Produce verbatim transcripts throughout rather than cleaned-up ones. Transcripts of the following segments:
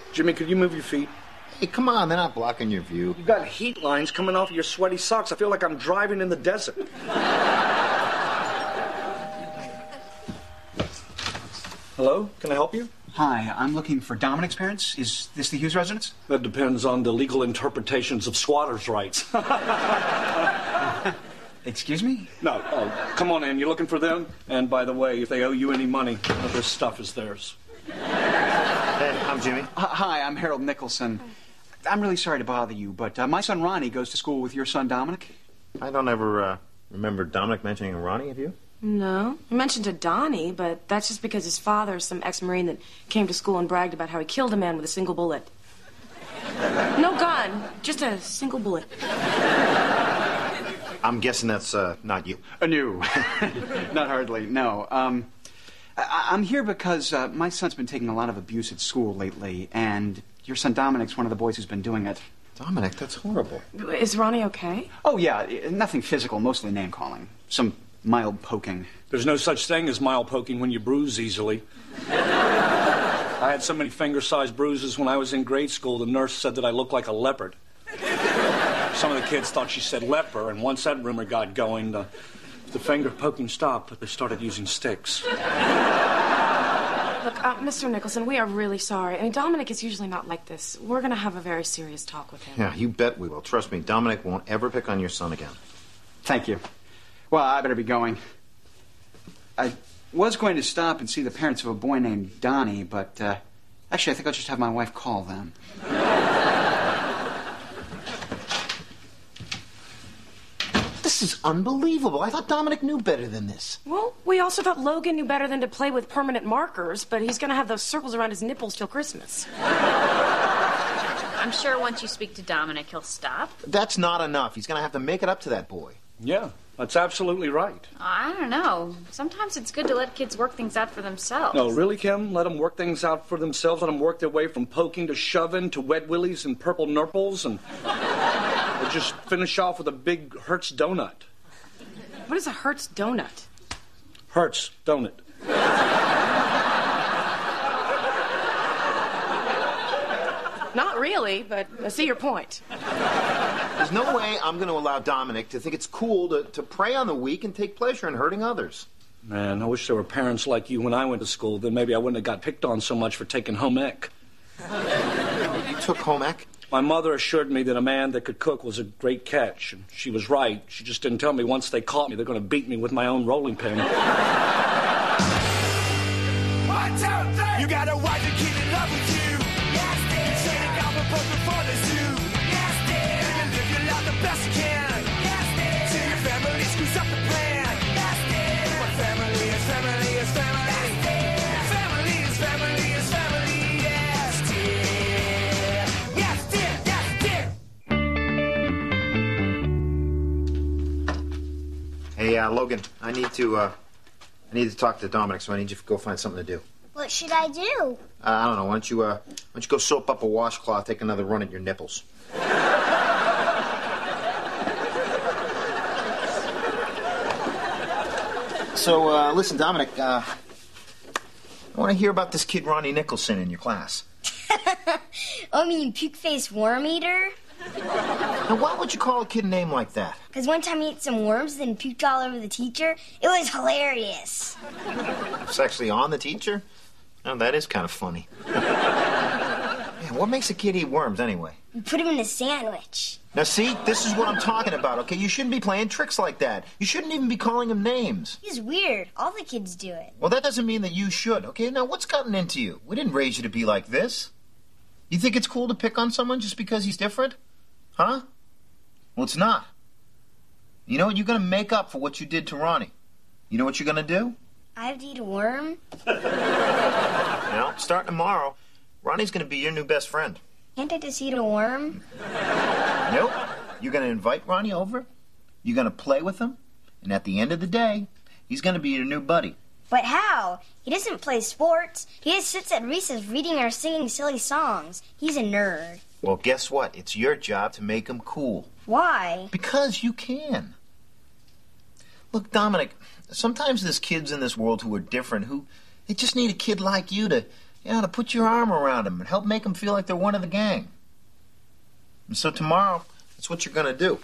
Jimmy, could you move your feet? Hey, come on, they're not blocking your view. You've got heat lines coming off of your sweaty socks. I feel like I'm driving in the desert. Hello, can I help you? Hi, I'm looking for Dominic's parents. Is this the Hughes residence? That depends on the legal interpretations of squatters' rights. Excuse me? No, oh, come on in. You're looking for them? And by the way, if they owe you any money, none of this stuff is theirs. Hey, I'm Jimmy. Uh, hi, I'm Harold Nicholson. I'm really sorry to bother you, but uh, my son Ronnie goes to school with your son Dominic. I don't ever uh, remember Dominic mentioning Ronnie, have you? No. I mentioned to Donnie, but that's just because his father is some ex-Marine that came to school and bragged about how he killed a man with a single bullet. No gun, just a single bullet. I'm guessing that's uh, not you. Uh, no. Not hardly, no. Um, I- I'm here because uh, my son's been taking a lot of abuse at school lately, and your son Dominic's one of the boys who's been doing it. Dominic, that's horrible. Is Ronnie okay? Oh, yeah, nothing physical, mostly name-calling. Some mild poking. There's no such thing as mild poking when you bruise easily. I had so many finger-sized bruises when I was in grade school, the nurse said that I looked like a leopard. Some of the kids thought she said leper, and once that rumor got going, the, the finger-poking stopped, but they started using sticks. Look, uh, Mister Nicholson, we are really sorry. I mean, Dominic is usually not like this. We're going to have a very serious talk with him. Yeah, you bet we will. Trust me, Dominic won't ever pick on your son again. Thank you. Well, I better be going. I was going to stop and see the parents of a boy named Donnie, but uh, actually, I think I'll just have my wife call them. This is unbelievable. I thought Dominic knew better than this. Well, we also thought Logan knew better than to play with permanent markers, but he's going to have those circles around his nipples till Christmas. I'm sure once you speak to Dominic, he'll stop. That's not enough. He's going to have to make it up to that boy. Yeah, that's absolutely right. I don't know. Sometimes it's good to let kids work things out for themselves. No, really, Kim? Let them work things out for themselves? Let them work their way from poking to shoving to wet willies and purple nurples and... or just finish off with a big Hertz donut. What is a Hertz donut? Hertz donut. Not really, but I see your point. There's no way I'm going to allow Dominic to think it's cool to, to prey on the weak and take pleasure in hurting others. Man, I wish there were parents like you when I went to school. Then maybe I wouldn't have got picked on so much for taking home ec. You took home ec? My mother assured me that a man that could cook was a great catch, and she was right. She just didn't tell me once they caught me, they're going to beat me with my own rolling pin. One, two, three. You got a wife and kid in love with you. Yes, dear. You say the goblin broken for the zoo. Yes, dear. And you live your life the best you can. Yes, dear. Till your family screws up the plan. Yes, dear. But family is family is family. Yes, dear. Family is family is family. Yes, dear. Yes, dear. Yes, dear. Hey, uh, Logan, I need to, uh, I need to talk to Dominic, so I need you to go find something to do. What should I do? Uh, I don't know. Why don't you, uh, why don't you go soap up a washcloth, take another run at your nipples? So, uh, listen, Dominic, uh, I want to hear about this kid Ronnie Nicholson in your class. Oh, you mean puke-faced worm eater? Now, why would you call a kid a name like that? Because one time he ate some worms and puked all over the teacher. It was hilarious. It's actually on the teacher? Oh, that is kind of funny. Yeah, what makes a kid eat worms, anyway? You put him in a sandwich. Now, see, this is what I'm talking about, okay? You shouldn't be playing tricks like that. You shouldn't even be calling him names. He's weird. All the kids do it. Well, that doesn't mean that you should, okay? Now, what's gotten into you? We didn't raise you to be like this. You think it's cool to pick on someone just because he's different? Huh? Well, it's not. You know what? You're going to make up for what you did to Ronnie. You know what you're going to do? I have to eat a worm? Well, starting tomorrow, Ronnie's going to be your new best friend. Can't I just eat a worm? Nope. You're going to invite Ronnie over. You're going to play with him. And at the end of the day, he's going to be your new buddy. But how? He doesn't play sports. He just sits at recess reading or singing silly songs. He's a nerd. Well, guess what? It's your job to make him cool. Why? Because you can. Look, Dominic, sometimes there's kids in this world who are different, who they just need a kid like you to, Yeah, to put your arm around them and help make them feel like they're one of the gang. And so tomorrow, that's what you're going to do.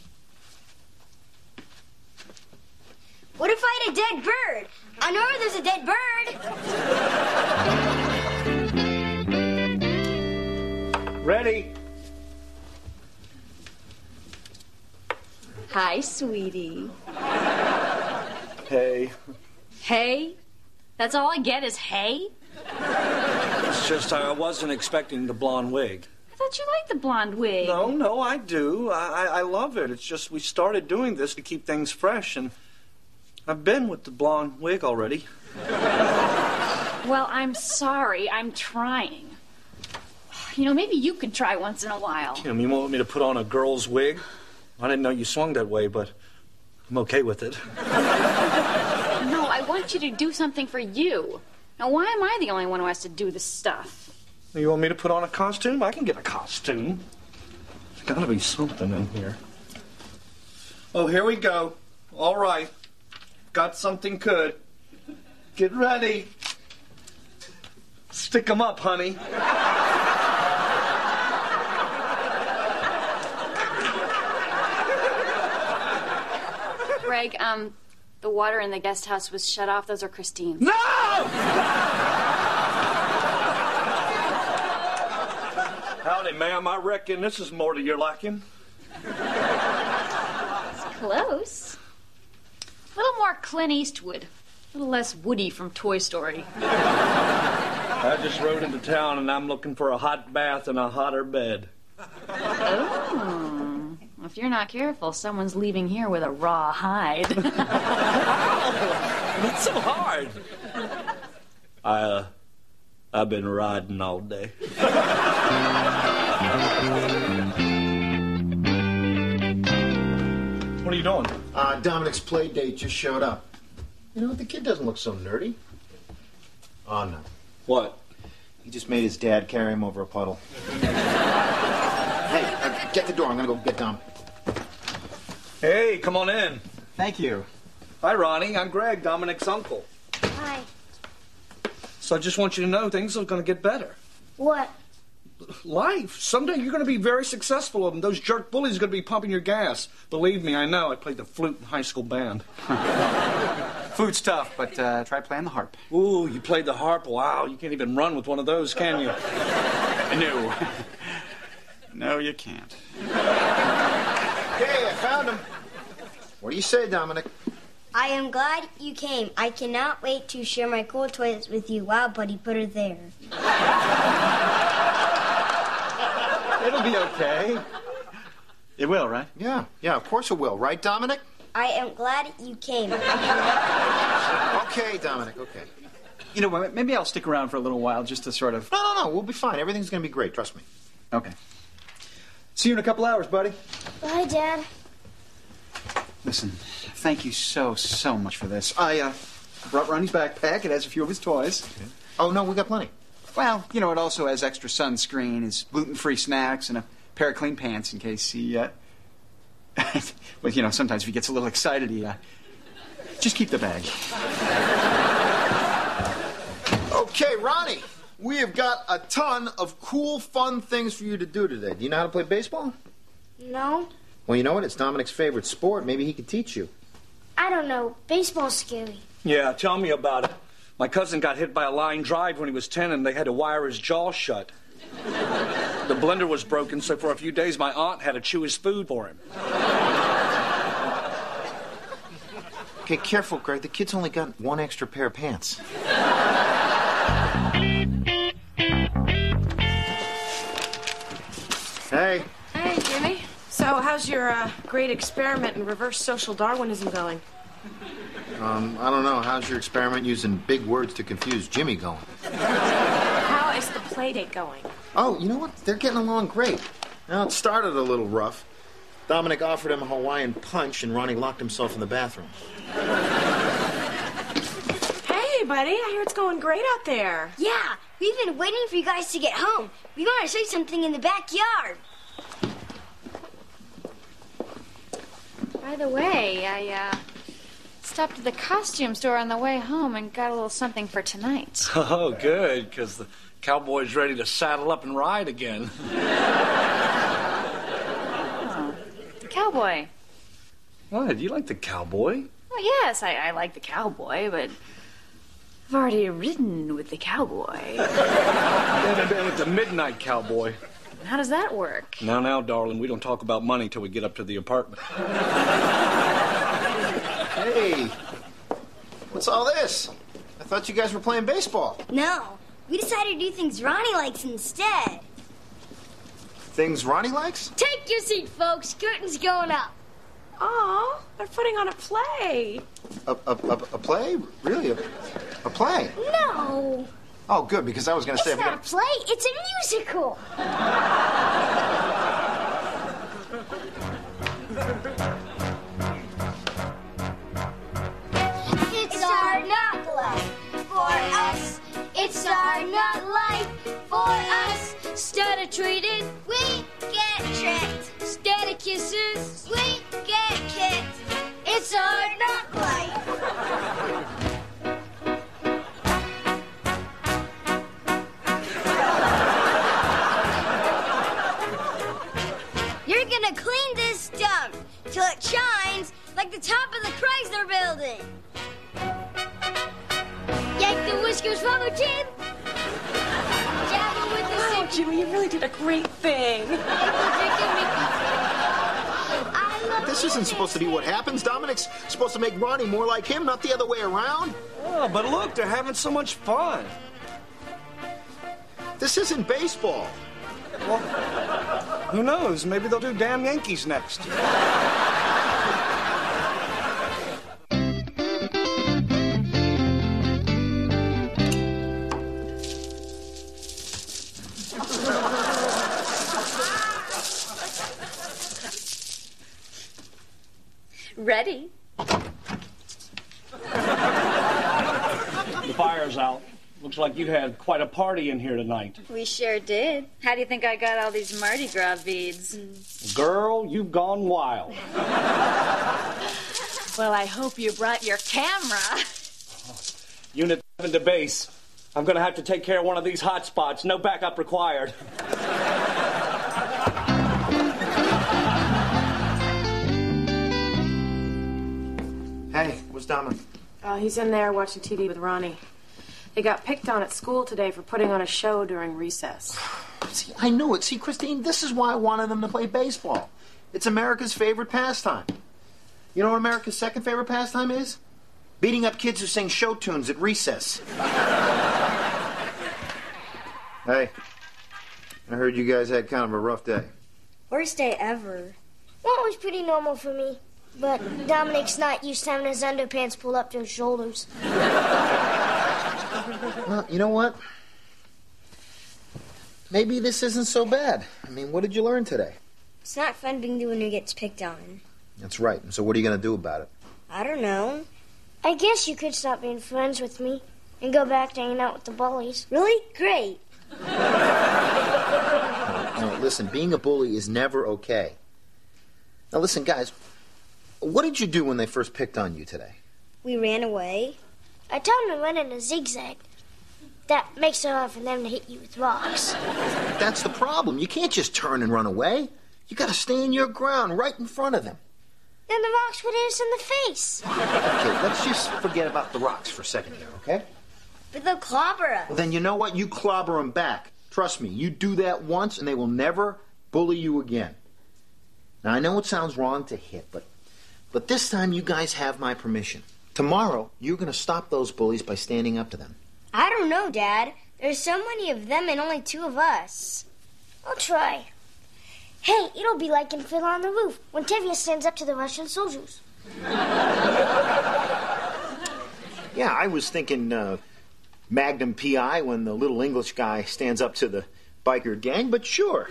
What if I had a dead bird? I know where there's a dead bird. Ready? Hi, sweetie. Hey. Hey? That's all I get is hey? It's just I wasn't expecting the blonde wig. I thought you liked the blonde wig. No, no, I do. I, I, I love it. It's just we started doing this to keep things fresh, and I've been with the blonde wig already. Well, I'm sorry. I'm trying. You know, maybe you could try once in a while. Kim, you want me to put on a girl's wig? I didn't know you swung that way, but I'm okay with it. No, I want you to do something for you. Now, why am I the only one who has to do this stuff? You want me to put on a costume? I can get a costume. There's gotta be something in here. Oh, here we go. All right. Got something good. Get ready. Stick 'em up, honey. Greg, um, the water in the guest house was shut off. Those are Christine's. No! Howdy, ma'am. I reckon this is more to your liking. It's close. A little more Clint Eastwood. A little less Woody from Toy Story. I just rode into town and I'm looking for a hot bath and a hotter bed. Oh. If you're not careful, someone's leaving here with a raw hide. What's so hard? I, uh, I've been riding all day. What are you doing? Uh, Dominic's play date just showed up. You know, the kid doesn't look so nerdy. Oh, no. What? He just made his dad carry him over a puddle. Hey, uh, get the door. I'm going to go get Dom. Hey, come on in. Thank you. Hi, Ronnie. I'm Greg, Dominic's uncle. Hi. So I just want you to know things are going to get better. What? Life. Someday you're going to be very successful, and those jerk bullies are going to be pumping your gas. Believe me, I know. I played the flute in high school band. Food's tough, but uh, try playing the harp. Ooh, you played the harp. Wow, you can't even run with one of those, can you? No. No, you can't. Hey, I found him. What do you say, Dominic? I am glad you came. I cannot wait to share my cool toys with you. Wow, buddy, put her there. It'll be okay. It will, right? Yeah, yeah, of course it will. Right, Dominic? I am glad you came. Okay, Dominic, okay. You know what? Maybe I'll stick around for a little while just to sort of... No, no, no, we'll be fine. Everything's going to be great, trust me. Okay. See you in a couple hours, buddy. Bye, Dad. Listen, thank you so, so much for this. I, uh, brought Ronnie's backpack. It has a few of his toys. Okay. Oh, no, we got plenty. Well, you know, it also has extra sunscreen, his gluten-free snacks, and a pair of clean pants in case he, uh... well, you know, sometimes if he gets a little excited, he, uh... just keep the bag. Okay, Ronnie, we have got a ton of cool, fun things for you to do today. Do you know how to play baseball? No, Well, you know what? It's Dominic's favorite sport. Maybe he could teach you. I don't know. Baseball's scary. Yeah, tell me about it. My cousin got hit by a line drive when he was ten, and they had to wire his jaw shut. The blender was broken, so for a few days my aunt had to chew his food for him. Okay, careful, Greg. The kid's only got one extra pair of pants. Hey. Hey, Jimmy. So, how's your uh, great experiment in reverse social Darwinism going? Um, I don't know. How's your experiment using big words to confuse Jimmy going? How is the play date going? Oh, you know what? They're getting along great. Now, it started a little rough. Dominic offered him a Hawaiian punch, and Ronnie locked himself in the bathroom. Hey, buddy. I hear it's going great out there. Yeah, we've been waiting for you guys to get home. We want to show you something in the backyard. By the way, I, uh, stopped at the costume store on the way home and got a little something for tonight. Oh, good, because the cowboy's ready to saddle up and ride again. Oh, the cowboy. What? You like the cowboy? Well, yes, I, I like the cowboy, but I've already ridden with the cowboy. Yeah, with the midnight cowboy. How does that work? Now, now, darling, we don't talk about money till we get up to the apartment. Hey, what's all this? I thought you guys were playing baseball. No, we decided to do things Ronnie likes instead. Things Ronnie likes? Take your seat, folks. Curtain's going up. Aw, they're putting on a play. A, a, a, a play? Really? A, a play? No, Oh, good, because I was going to say... it's if you not a play. It's a musical. It's our not life for us. It's our not life for us. Instead of treated, we get tricked. Instead of kisses, we get kicked. It's our not life. You're gonna clean this dump till it shines like the top of the Chrysler building. Yank the whiskers from her chin. Jab her with the Wow, stick. Jimmy, you really did a great thing. I love This isn't supposed to be what happens. Dominic's supposed to make Ronnie more like him, not the other way around. Oh, but look, they're having so much fun. This isn't baseball. Well, who knows? Maybe they'll do damn Yankees next. Ready? The fire's out. Looks like you had quite a party in here tonight. We sure did. How do you think I got all these Mardi Gras beads? Girl, you've gone wild. Well, I hope you brought your camera. Unit seven to base. I'm gonna have to take care of one of these hot spots. No backup required. Hey, where's Dominic? Oh, he's in there watching T V with Ronnie. They got picked on at school today for putting on a show during recess. See, I know it. See, Christine, this is why I wanted them to play baseball. It's America's favorite pastime. You know what America's second favorite pastime is? Beating up kids who sing show tunes at recess. Hey, I heard you guys had kind of a rough day. Worst day ever. Well, it was pretty normal for me. But Dominic's not used to having his underpants pulled up to his shoulders. Well, you know what? Maybe this isn't so bad. I mean, what did you learn today? It's not fun being the one who gets picked on. That's right. So what are you going to do about it? I don't know. I guess you could stop being friends with me and go back to hanging out with the bullies. Really? Great. No, listen, being a bully is never okay. Now, listen, guys, what did you do when they first picked on you today? We ran away. I told him to run in a zigzag. That makes it hard for them to hit you with rocks. That's the problem. You can't just turn and run away. You got to stand your ground right in front of them. Then the rocks would hit us in the face. Okay, let's just forget about the rocks for a second here, okay? But they'll clobber us. Well, then you know what? You clobber them back. Trust me, you do that once and they will never bully you again. Now, I know it sounds wrong to hit, but, but this time you guys have my permission. Tomorrow, you're going to stop those bullies by standing up to them. I don't know, Dad. There's so many of them and only two of us. I'll try. Hey, it'll be like in Fiddler on the Roof when Tevye stands up to the Russian soldiers. Yeah, I was thinking uh, Magnum P I when the little English guy stands up to the biker gang, but sure.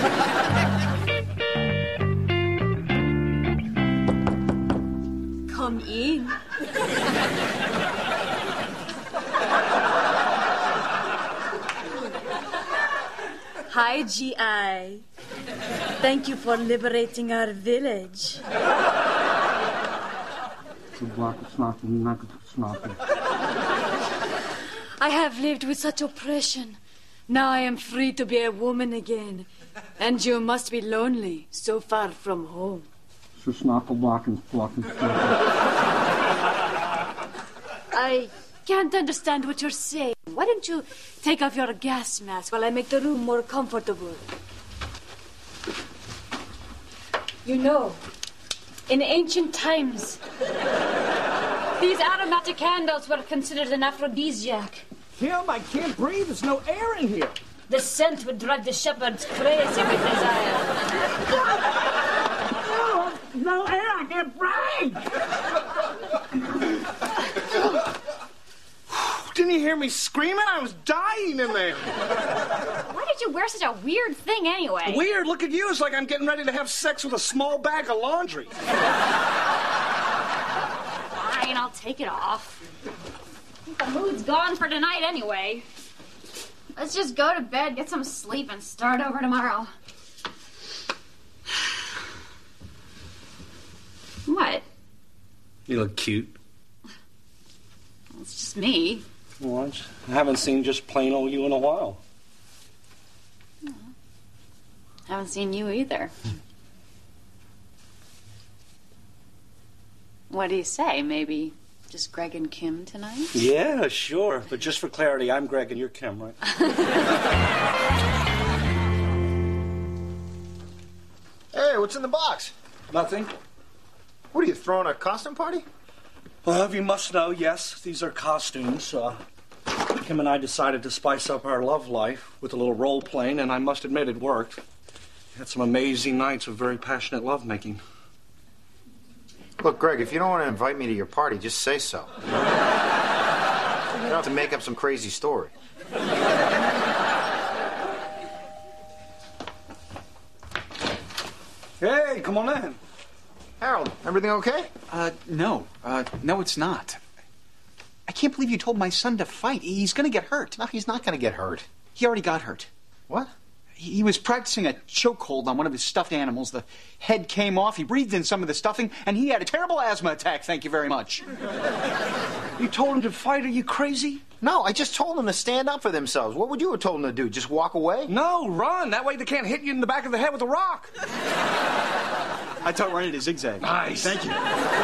Come in. Hi, G I. Thank you for liberating our village. I have lived with such oppression. Now I am free to be a woman again. And you must be lonely, so far from home. I can't understand what you're saying. Why don't you take off your gas mask while I make the room more comfortable? You know, in ancient times, these aromatic candles were considered an aphrodisiac. Kim, I can't breathe. There's no air in here. The scent would drive the shepherds crazy with desire. No, no air. I can't breathe. Didn't you hear me screaming? I was dying in there. Why did you wear such a weird thing anyway? Weird? Look at you. It's like I'm getting ready to have sex with a small bag of laundry. Fine, I'll take it off. I think the mood's gone for tonight anyway. Let's just go to bed, get some sleep, and start over tomorrow. What? You look cute. Well, it's just me. Well, I just- I haven't seen just plain old you in a while. Haven't seen you either. What do you say? Maybe just Greg and Kim tonight? Yeah, sure. But just for clarity, I'm Greg and you're Kim, right? Hey, what's in the box? Nothing. What are you, throwing a costume party? Well, you must know, yes, these are costumes. Uh, Kim and I decided to spice up our love life with a little role-playing, and I must admit it worked. We had some amazing nights of very passionate lovemaking. Look, Greg, if you don't want to invite me to your party, just say so. You don't have to make up some crazy story. Hey, come on in. Harold, everything okay? Uh, no. Uh, no, it's not. I can't believe you told my son to fight. He's going to get hurt. No, he's not going to get hurt. He already got hurt. What? He was practicing a chokehold on one of his stuffed animals. The head came off. He breathed in some of the stuffing, and he had a terrible asthma attack. Thank you very much. You told him to fight? Are you crazy? No, I just told them to stand up for themselves. What would you have told them to do? Just walk away? No, run. That way they can't hit you in the back of the head with a rock. I taught Ronnie to zigzag. Nice. Thank you.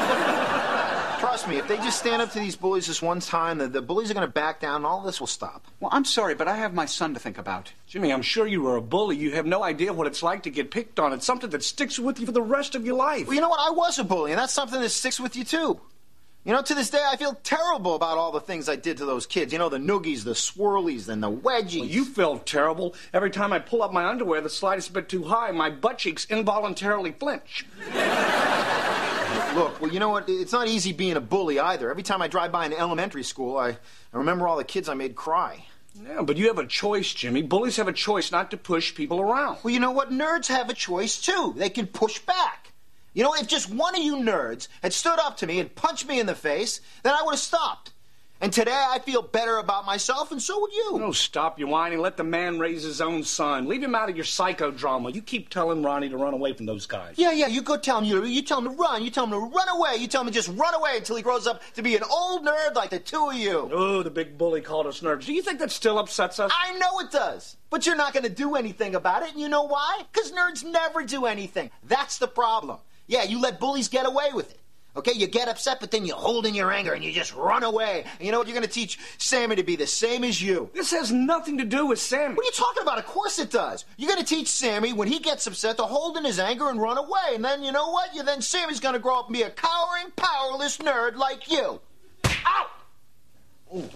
Trust me, if they just stand up to these bullies this one time, the, the bullies are going to back down and all this will stop. Well, I'm sorry, but I have my son to think about. Jimmy, I'm sure you were a bully. You have no idea what it's like to get picked on. It's something that sticks with you for the rest of your life. Well, you know what? I was a bully, and that's something that sticks with you, too. You know, to this day, I feel terrible about all the things I did to those kids. You know, the noogies, the swirlies, and the wedgies. Well, you feel terrible. Every time I pull up my underwear the slightest bit too high, my butt cheeks involuntarily flinch. Look, well, you know what? It's not easy being a bully either. Every time I drive by an elementary school, I, I remember all the kids I made cry. Yeah, but you have a choice, Jimmy. Bullies have a choice not to push people around. Well, you know what? Nerds have a choice, too. They can push back. You know, if just one of you nerds had stood up to me and punched me in the face, then I would have stopped. And today I feel better about myself, and so would you. No, stop your whining. Let the man raise his own son. Leave him out of your psychodrama. You keep telling Ronnie to run away from those guys. Yeah, yeah, you go tell him. You, you tell him to run. You tell him to run away. You tell him to just run away until he grows up to be an old nerd like the two of you. Oh, the big bully called us nerds. Do you think that still upsets us? I know it does. But you're not going to do anything about it, and you know why? Because nerds never do anything. That's the problem. Yeah, you let bullies get away with it. Okay, you get upset, but then you hold in your anger and you just run away. And you know what? You're going to teach Sammy to be the same as you. This has nothing to do with Sammy. What are you talking about? Of course it does. You're going to teach Sammy, when he gets upset, to hold in his anger and run away. And then, you know what? You then Sammy's going to grow up and be a cowering, powerless nerd like you. Ow! Ooh.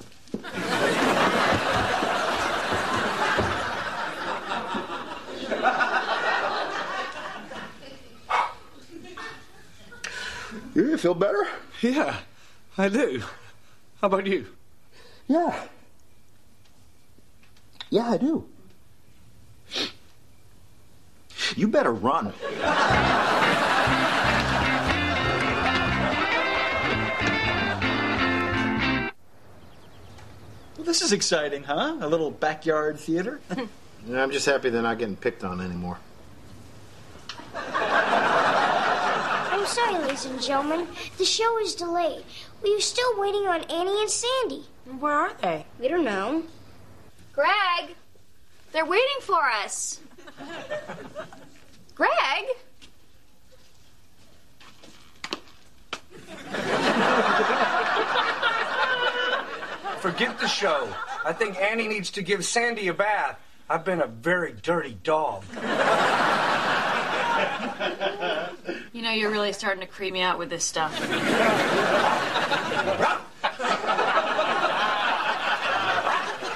You feel better? Yeah, I do. How about you? Yeah. Yeah, I do. You better run. Well, this is exciting, huh? A little backyard theater? Yeah, I'm just happy they're not getting picked on anymore. I'm sorry, ladies and gentlemen. The show is delayed. We are still waiting on Annie and Sandy. Where are they? We don't know. Greg, they're waiting for us. Greg? Forget the show. I think Annie needs to give Sandy a bath. I've been a very dirty dog. You know, you're really starting to creep me out with this stuff.